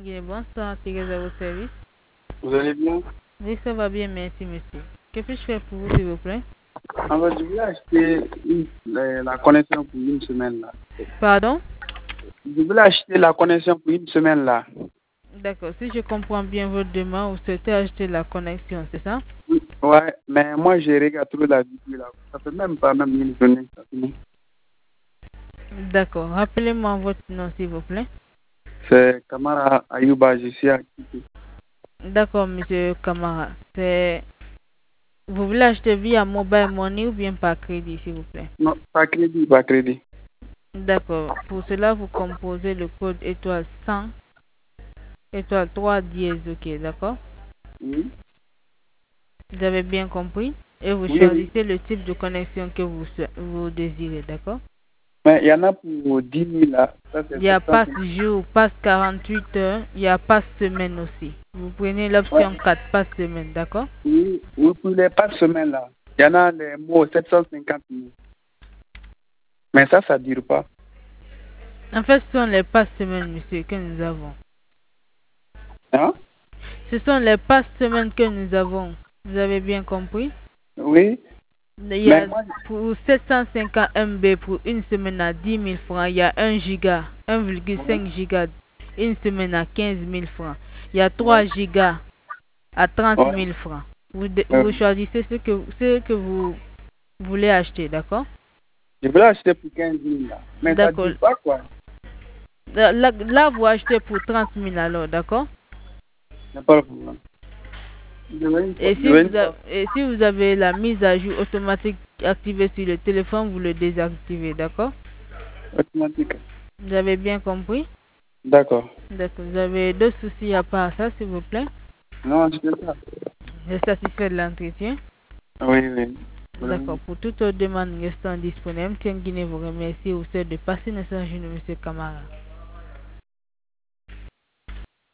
Guinée, bonsoir, Thérèse à votre service. Vous allez bien? Oui, ça va bien, merci, monsieur. Que puis-je faire pour vous, s'il vous plaît? En fait, je voulais acheter la connexion pour une semaine là. Pardon? Je voulais acheter la connexion pour une semaine là. D'accord, si je comprends bien votre demande, vous souhaitez acheter la connexion, c'est ça? Ouais, mais moi j'ai regardé toute la vidéo là. Ça fait même pas même une journée. Ça finit. D'accord, rappelez-moi votre nom, s'il vous plaît. C'est Kamara Ayouba, je suis à Kiti. D'accord, monsieur Kamara. Vous voulez acheter via mobile money ou bien par crédit, s'il vous plaît? Non, pas crédit, pas crédit. D'accord, pour cela, vous composez le code étoile 100, étoile 3 dièse, ok, d'accord? Oui. Vous avez bien compris? Et vous Oui, oui. choisissez le type de connexion que vous désirez, d'accord? Mais il y en a pour 10 000 là. Ça, c'est Il y a passe 750. jour, passe 48 heures, il y a passe semaine aussi. Vous prenez Ouais. l'option 4, passe semaine, d'accord? Oui, oui, pour les pas de semaine là. Il y en a les mots 750 000. Mais ça ne dure pas. En fait, ce sont les passes semaines, monsieur, que nous avons. Hein? Ce sont les passes semaines que nous avons. Vous avez bien compris? Oui. Il y Mais a moi, pour 750 MB pour une semaine à 10 000 francs. Il y a 1 giga, 1,5 giga, une semaine à 15 000 francs. Il y a 3 ouais, gigas à 30 ouais. 000 francs. Vous choisissez ce que vous voulez acheter, d'accord? Je voulais acheter pour 15 000 là. Mais ça ne D'accord. dit pas quoi. Là, vous achetez pour 30 000 alors, d'accord? Il n'y a pas de problème. Et Je vais une et si vous avez la mise à jour automatique activée sur le téléphone, vous le désactivez, d'accord? automatique. Vous avez bien compris? D'accord. D'accord. Vous avez d'autres soucis à part ça, s'il vous plaît? Non, je fais ça. Je suis satisfait de l'entretien. Oui, oui. D'accord. Pour toute autre demande restant disponible, Tiens Guinée vous remercie au souhaite de passer une message de M. Kamara.